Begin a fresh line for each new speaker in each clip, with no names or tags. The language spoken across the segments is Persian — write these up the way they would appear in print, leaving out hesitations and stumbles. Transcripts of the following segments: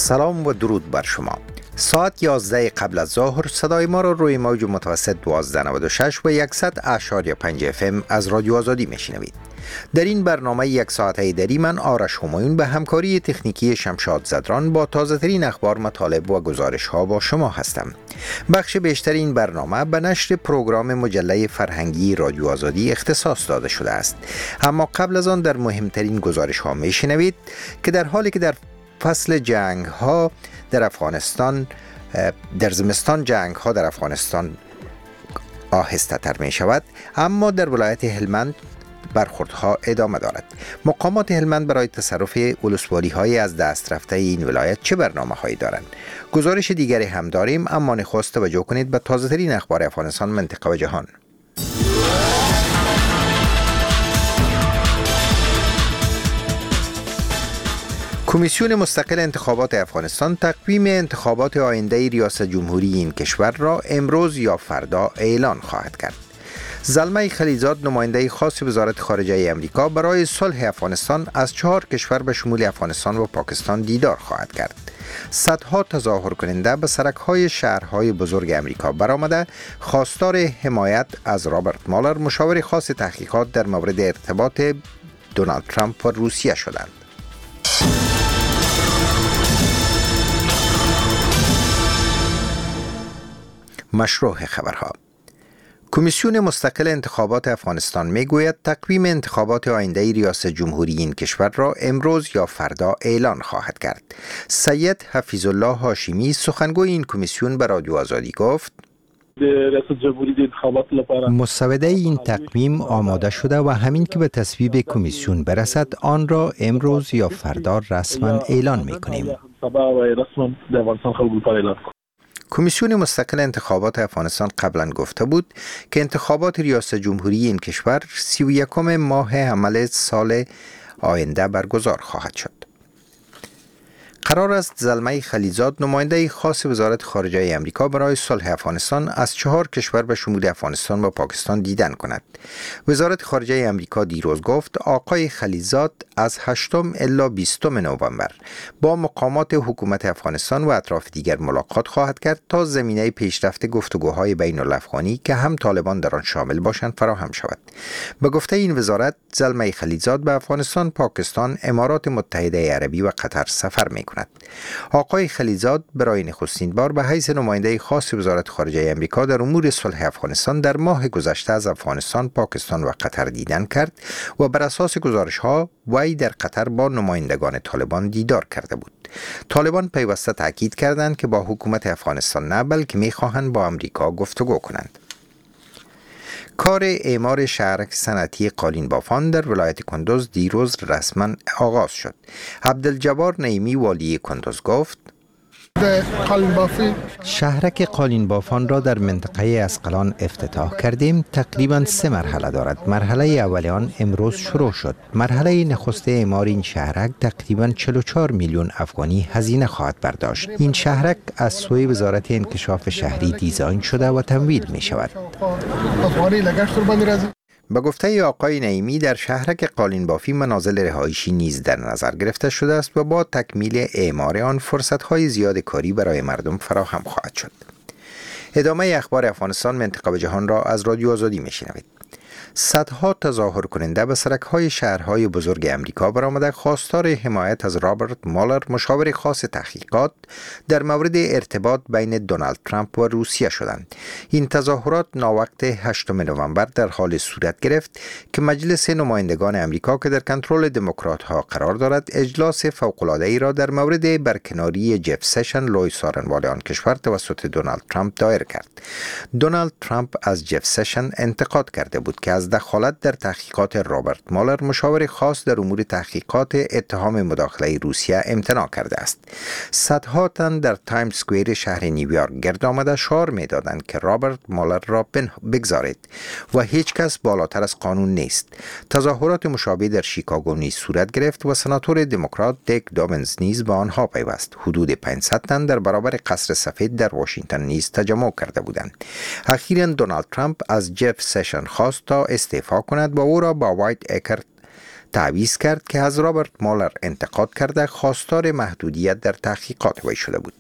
سلام و درود بر شما. ساعت 11 قبل از ظهر صدای ما را روی موج متوسط 1296 و 100.5 FM از رادیو آزادی میشنوید. در این برنامه یک ساعته دری من آرش همایون به همکاری تکنیکی شمشاد زدران با تازه ترین اخبار، مطالب و گزارش ها با شما هستم. بخش بیشتر این برنامه به نشر پروگرام مجله فرهنگی رادیو آزادی اختصاص داده شده است. اما قبل از آن در مهمترین گزارش ها میشنوید که در حالی که در فصل جنگ ها در افغانستان در زمستان جنگ ها در افغانستان آهسته تر می شود، اما در ولایت هلمند برخوردها ادامه دارد. مقامات هلمند برای تصرف ولسوالی های از دست رفته این ولایت چه برنامه هایی دارند؟ گزارش دیگری هم داریم، اما نخست توجه کنید به تازه ترین اخبار افغانستان، منطقه و جهان. کمیسیون مستقل انتخابات افغانستان تقویم انتخابات آینده ریاست جمهوری این کشور را امروز یا فردا اعلان خواهد کرد. زلمه خلیزاد، نماینده خاص وزارت خارجه امریکا برای صلح افغانستان، از 4 کشور به شمول افغانستان و پاکستان دیدار خواهد کرد. صدها تظاهر کننده به سرک‌های شهرهای بزرگ امریکا برآمده خواستار حمایت از رابرت مالر، مشاور خاص تحقیقات در مورد ارتباط دونالد ترامپ و روسیه شدند. مشروع خبرها. کمیسیون مستقل انتخابات افغانستان میگوید تقویم انتخابات آینده ریاست جمهوری این کشور را امروز یا فردا اعلان خواهد کرد. سید حفیظ الله هاشمی، سخنگوی این کمیسیون، به رادیو آزادی گفت: مسوده این تقویم آماده شده و همین که به تصویب کمیسیون برسد آن را امروز یا فردا رسما اعلان میکنیم. کمیسیون مستقل انتخابات افغانستان قبلا گفته بود که انتخابات ریاست جمهوری این کشور 31 ماه حمل سال آینده برگزار خواهد شد. قرار است زلمه خلیزاد، نماینده خاص وزارت خارجه امریکا برای صلح افغانستان، از 4 کشور به شمول افغانستان و پاکستان دیدن کند. وزارت خارجه امریکا دیروز گفت آقای خلیزاد از 8 الی 20 نوامبر با مقامات حکومت افغانستان و اطراف دیگر ملاقات خواهد کرد تا زمینه پیشرفت گفتگوهای بین الافغانی که هم طالبان در آن شامل باشند فراهم شود. به گفته این وزارت، زلمه خلیزاد به افغانستان، پاکستان، امارات متحده عربی و قطر سفر می‌کند. آقای خلیزاد برای نخستین بار به حیث نماینده خاص وزارت خارجه امریکا در امور صلح افغانستان در ماه گذشته از افغانستان، پاکستان و قطر دیدن کرد و بر اساس گزارش‌ها وی در قطر با نمایندگان طالبان دیدار کرده بود. طالبان پیوسته تاکید کردند که با حکومت افغانستان نه، بلکه می‌خواهند با امریکا گفتگو کنند. کار اعمار شهرک صنعتی قالین بافان در ولایت کندوز دیروز رسما آغاز شد. عبدالجبار نعیمی، والی کندوز، گفت: شهرک قالین بافان را در منطقه اسقلان افتتاح کردیم. تقریبا 3 مرحله دارد. مرحله اولی آن امروز شروع شد. مرحله نخست اعمار این شهرک تقریبا 44 میلیون افغانی هزینه خواهد برداشت. این شهرک از سوی وزارت انکشاف شهری دیزاین شده و تمویل می شود. به گفته آقای نعیمی، در شهرک قالین بافی منازل رهایشی نیز در نظر گرفته شده است و با تکمیل اعمار آن فرصت‌های زیاد کاری برای مردم فراهم خواهد شد. ادامه اخبار افغانستان، منطقه و جهان را از رادیو آزادی میشنوید. صدها تظاهر کننده به سرک‌های شهرهای بزرگ امریکا برآمده خواستار حمایت از رابرت مالر، مشاور خاص تحقیقات در مورد ارتباط بین دونالد ترامپ و روسیه شدند. این تظاهرات ناوقت 8 نوامبر در حال صورت گرفت که مجلس نمایندگان امریکا که در کنترل دموکرات‌ها قرار دارد، اجلاس فوق‌العاده‌ای را در مورد برکناری جف سشن، لوی سارنوال آن کشور، توسط دونالد ترامپ دایر کرد. دونالد ترامپ از جف سشن انتقاد کرده بود که از دخالت در تحقیقات رابرت مالر، مشاور خاص در امور تحقیقات، اتهام مداخله روسیه امتناع کرده است. صدها تن در تایمز اسکوئر شهر نیویورک گرد آمده شعار می‌دادند که رابرت مالر را بگذارید و هیچ کس بالاتر از قانون نیست. تظاهرات مشابه در شیکاگو نیز صورت گرفت و سناتور دموکرات دیک دوبنز نیز به آنها پیوست. حدود 500 تن در برابر قصر سفید در واشنگتن نیز تجمع کرده بودند. اخیراً دونالد ترامپ از جف سشن خواست تا استعفا کند و او را با وایت اکر تعویض کرد که از رابرت مالر انتقاد کرده خواستار محدودیت در تحقیقات وی شده بود.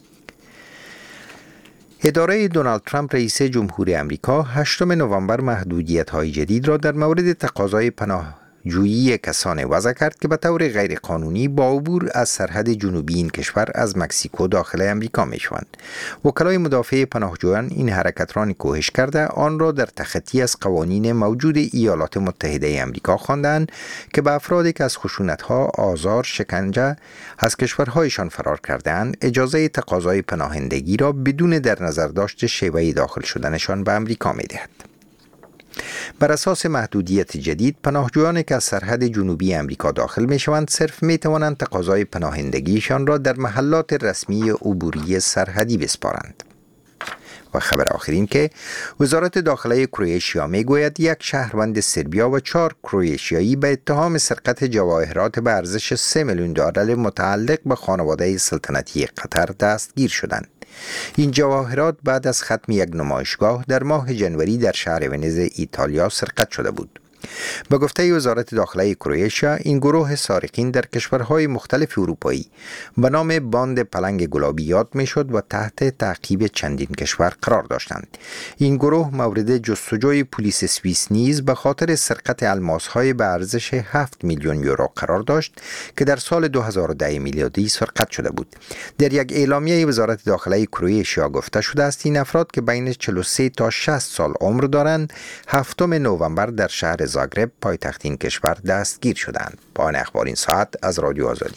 اداره دونالد ترامپ رئیس جمهوری آمریکا 8 نوامبر محدودیت‌های جدید را در مورد تقاضای پناهجویی کسان وضع کرد که به طور غیرقانونی با عبور از سرحد جنوبی این کشور از مکزیکو داخل آمریکا می‌شوند. وکلای مدافع پناهجویان این حرکت را نکوهش کرده آن را در تخطی از قوانین موجود ایالات متحده آمریکا خواندند که به افرادی که از خشونت‌ها، آزار، شکنجه از کشورهایشان فرار کرده‌اند اجازه تقاضای پناهندگی را بدون در نظر داشت شیوه داخل شدنشان به آمریکا می‌دهد. بر اساس محدودیت جدید، پناهجویانی که از سرحد جنوبی آمریکا داخل می‌شوند صرف می‌توانند تقاضای پناهندگیشان را در محلات رسمی عبوری سرحدی بسپارند. و خبر آخرین که وزارت داخله کرواتیا میگوید یک شهروند سربیا و 4 کرواتیایی به اتهام سرقت جواهرات به ارزش 3 میلیون دلار متعلق به خانواده سلطنتی قطر دستگیر شدند. این جواهرات بعد از ختم یک نمایشگاه در ماه جنوری در شهر ونیز ایتالیا سرقت شده بود. به گفته وزارت داخله کرواتیا، این گروه سارقین در کشورهای مختلف اروپایی به نام باند پلنگ گلابی یاد میشد و تحت تعقیب چندین کشور قرار داشتند. این گروه مورد جستجوی پلیس سوئیس نیز به خاطر سرقت الماس‌های به ارزش 7 میلیون یورو قرار داشت که در سال 2010 میلادی سرقت شده بود. در یک اعلامیه وزارت داخله کرواتیا گفته شده است این افراد که بین 43 تا 60 سال عمر دارند 7 نوامبر در شهر زاگرب پایتخت این کشور دستگیر شدند. پایان اخبار این ساعت از رادیو آزادی.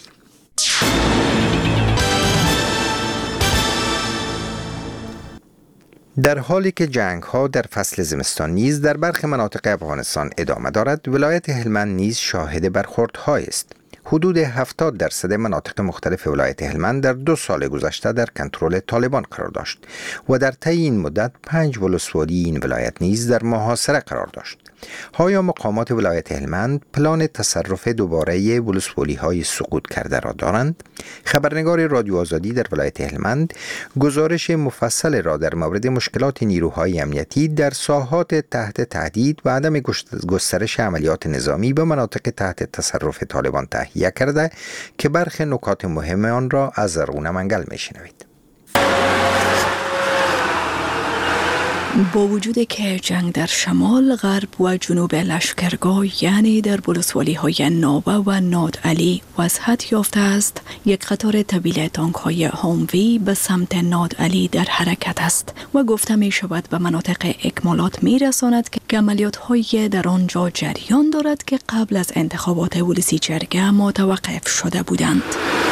در حالی که جنگ ها در فصل زمستان نیز در برخی مناطق افغانستان ادامه دارد، ولایت هلمند نیز شاهد برخوردهای است. حدود 70% مناطق مختلف ولایت هلمند در 2 سال گذشته در کنترل طالبان قرار داشت و در طی این مدت 5 ولسوالی این ولایت نیز در محاصره قرار داشت. آیا مقامات ولایت هلمند پلان تصرف دوباره ولسوالی های سقوط کرده را دارند؟ خبرنگار رادیو آزادی در ولایت هلمند گزارش مفصل را در مورد مشکلات نیروهای امنیتی در ساحات تحت تهدید و عدم گسترش عملیات نظامی به مناطق تحت تصرف طالبان تهیه کرده که برخی نکات مهم آن را از زرغون منگل میشنوید.
با وجود که جنگ در شمال، غرب و جنوب لشکرگاه یعنی در ولسوالی‌های ناوه و نادعلی وضعیت یافته است، یک قطار طویل تانک‌های هاموی به سمت نادعلی در حرکت است و گفته می شود به مناطق اکمالات می رساند که عملیات‌های در آنجا جریان دارد که قبل از انتخابات ولسی جرگه متوقف شده بودند.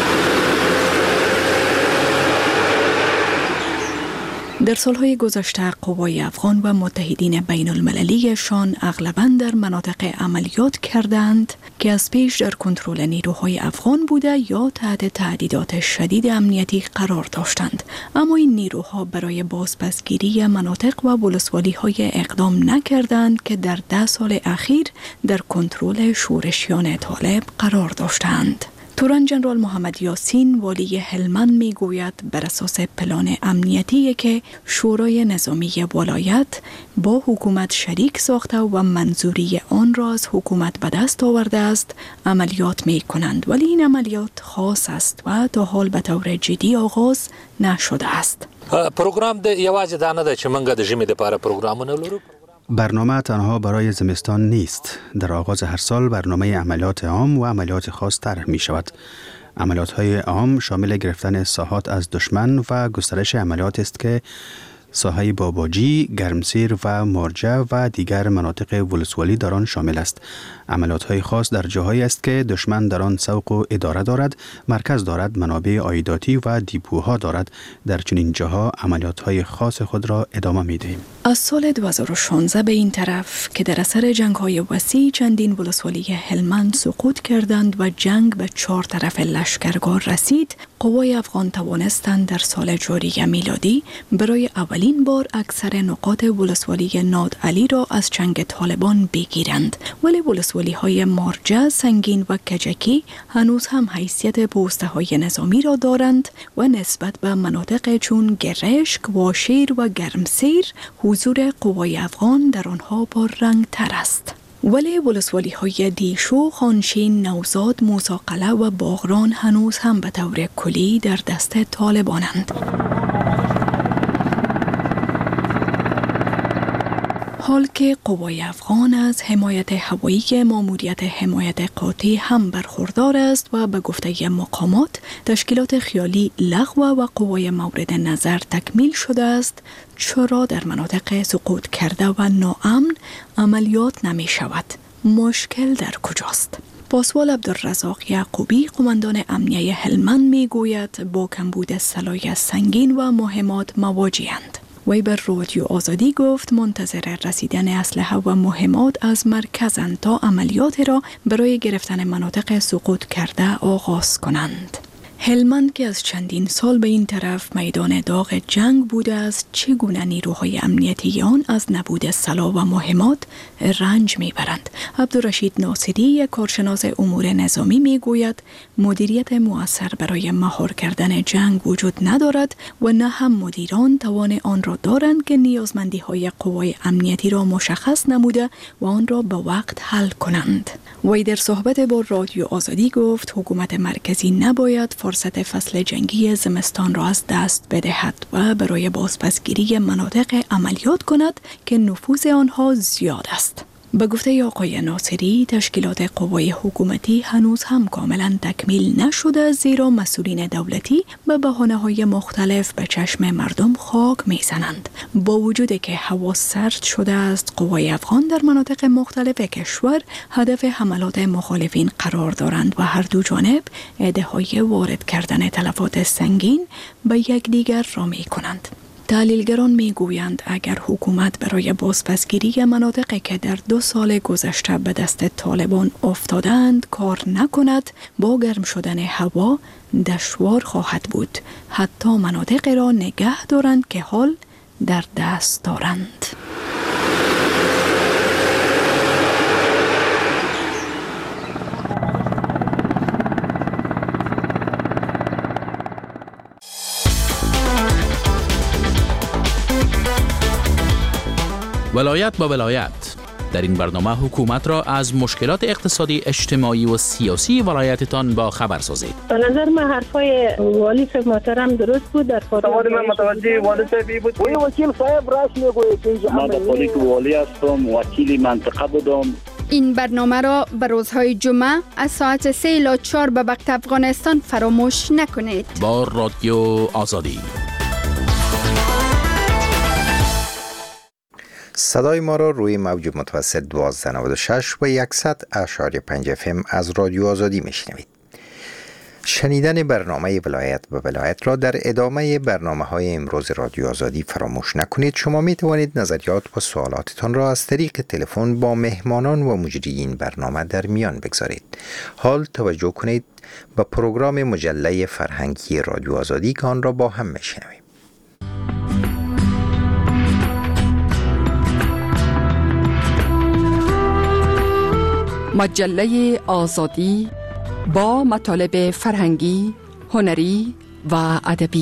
در سالهای گذشته قوای افغان و متحدین بین المللیشان اغلباً در مناطق عملیات کردند که از پیش در کنترل نیروهای افغان بوده یا تحت تهدیدات شدید امنیتی قرار داشتند، اما این نیروها برای بازپسگیری مناطق و ولسوالی‌های اقدام نکردند که در 10 سال اخیر در کنترل شورشیان طالب قرار داشتند. توران جنرال محمد یاسین والی هلمند می گوید بر اساس پلان امنیتی که شورای نظامی ولایت با حکومت شریک ساخته و منظوری آن را از حکومت به دست آورده است عملیات می کنند، ولی این عملیات خاص است و تا حال به طور جدی آغاز نشده است.
پروگرام د یوازې دانه ده چې موږ د ژمي لپاره پروګرامونه لرو.
برنامه تنها برای زمستان نیست. در آغاز هر سال برنامه عملیات عام و عملیات خاص طرح می شود. عملیات های عام شامل گرفتن ساحات از دشمن و گسترش عملیات است که ساحه باباجی، گرمسیر و مارجه و دیگر مناطق ولسوالی در آن شامل است. عملیات‌های خاص در جاهایی است که دشمن در آن سوق و اداره دارد، مرکز دارد، منابع عایداتی و دیپوها دارد. در چنین جاها عملیات‌های خاص خود را ادامه می‌دهیم.
از سال 2016 به این طرف که در اثر جنگ‌های وسیع چندین ولسوالی هلمند سقوط کردند و جنگ به 4 طرف لشکرگاه رسید، قوای افغان توانستند در سال جاری میلادی برای اولین بار اکثر نقاط ولسوالی نادعلی را از چنگ طالبان بگیرند، ولی ولسوالی‌های مارجه، سنگین و کجکی هنوز هم حیثیت پوسته‌های نظامی را دارند و نسبت به مناطق چون گرشک، واشیر و گرمسیر حضور قوای افغان در آنها پررنگ‌تر است. ولی ولسوالی های دیشو، خانشین، نوزاد، موساقله و باغران هنوز هم به طور کلی در دست طالبانند. حال که قوای افغان از حمایت هوایی ماموریت حمایت قاطع هم برخوردار است و به گفته مقامات تشکیلات خیالی لغو و قوای مورد نظر تکمیل شده است، چرا در مناطق سقوط کرده و ناامن عملیات نمی شود؟ مشکل در کجاست؟ پاسوال عبدالرزاق یعقوبی، قماندان امنیه هلمند، می گوید با کمبود سلاح سنگین و مهمات مواجه‌اند. وی بر رادیو آزادی گفت منتظر رسیدن اسلحه و مهمات از مرکزند تا عملیات را برای گرفتن مناطق سقوط کرده آغاز کنند. هلمند که از چندین سال به این طرف میدان داغ جنگ بوده است، چگونه نیروهای امنیتی آن از نبود سلاح و مهمات رنج میبرند؟ عبدالرشید ناصری، یک کارشناس امور نظامی، میگوید مدیریت مؤثر برای مهار کردن جنگ وجود ندارد و نه هم مدیران توان آن را دارند که نیازمندی های قوای امنیتی را مشخص نموده و آن را به وقت حل کنند. وی در صحبت با رادیو آزادی گفت حکومت مرکزی نباید فرصت فصل جنگی زمستان را از دست بدهد و برای بازپسگیری مناطق عملیات کند که نفوذ آنها زیاد است. به گفته آقای ناصری، تشکیلات قوای حکومتی هنوز هم کاملا تکمیل نشده، زیرا مسئولین دولتی به بهانه‌های مختلف به چشم مردم خاک میزنند. با وجودی که هوا سرد شده است، قوای افغان در مناطق مختلف کشور هدف حملات مخالفین قرار دارند و هر دو جانب ادعای وارد کردن تلفات سنگین به یکدیگر را می کنند. تحلیلگران میگویند اگر حکومت برای بازپسگیری مناطقی که در 2 سال گذشته به دست طالبان افتادند کار نکند، با گرم شدن هوا دشوار خواهد بود حتی مناطقی را نگه دارند که حال در دست دارند.
ولایت با ولایت. در این برنامه حکومت را از مشکلات اقتصادی، اجتماعی و سیاسی ولایتتان با خبر سازید.
به نظر من حرفای والی صاحب محترم درست بود. در
من متوجه والی صاحب بود. وکیل صاحب راست میگوید که من در پالیک والی هستم، وکیل منطقه بودم.
این برنامه را به روزهای جمعه از ساعت 3 الی 4 به وقت افغانستان فراموش نکنید.
با رادیو آزادی.
صدای ما را روی موج متوسط 1296 و 100.5 FM از رادیو آزادی میشنوید. شنیدن برنامه ولایت به ولایت را در ادامه برنامه‌های امروز رادیو آزادی فراموش نکنید. شما می توانید نظریات و سوالاتتان را از طریق تلفن با مهمانان و مجری این برنامه در میان بگذارید. حال توجه کنید به پروگرام مجله فرهنگی رادیو آزادی که آن را با هم میشنویم.
مجله آزادی با مطالب فرهنگی، هنری و ادبی.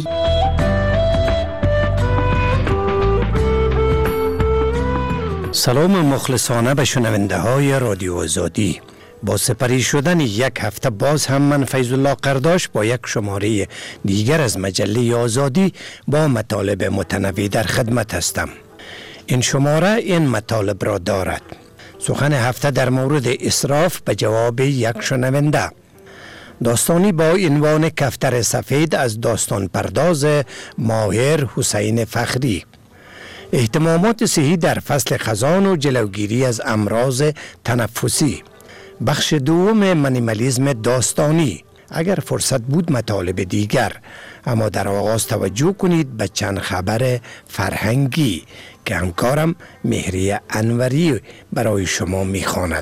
سلام مخلصانه به شنونده های رادیو آزادی. با سپری شدن یک هفته باز هم من فیض الله قرداش با یک شماره دیگر از مجله آزادی با مطالب متنوع در خدمت هستم. این شماره این مطالب را دارد: سخن هفته در مورد اسراف به جواب یک شنونده، داستانی با عنوان کفتر سفید از داستان پرداز ماهر حسین فخری، اهتمامات صحی در فصل خزان و جلوگیری از امراض تنفسی، بخش دوم منیمالیسم داستانی. اگر فرصت بود مطالب دیگر، اما در آغاز توجه کنید به چند خبر فرهنگی که همکارم مهری انوری برای شما میخواند.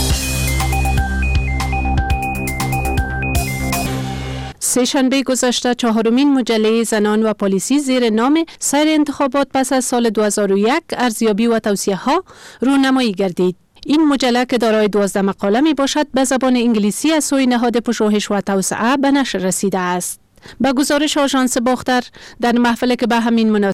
سه‌شنبه گذشته 4مین مجله زنان و پلیسی زیر نام سیر انتخابات پس از سال 2001 ارزیابی و توصیه ها رونمایی گردید. این مجله که دارای 12 مقاله می باشد به زبان انگلیسی از سوی نهاد پژوهش و توسعه به نشر رسیده است. با گزارش آژانس باختر در محفلی که به همین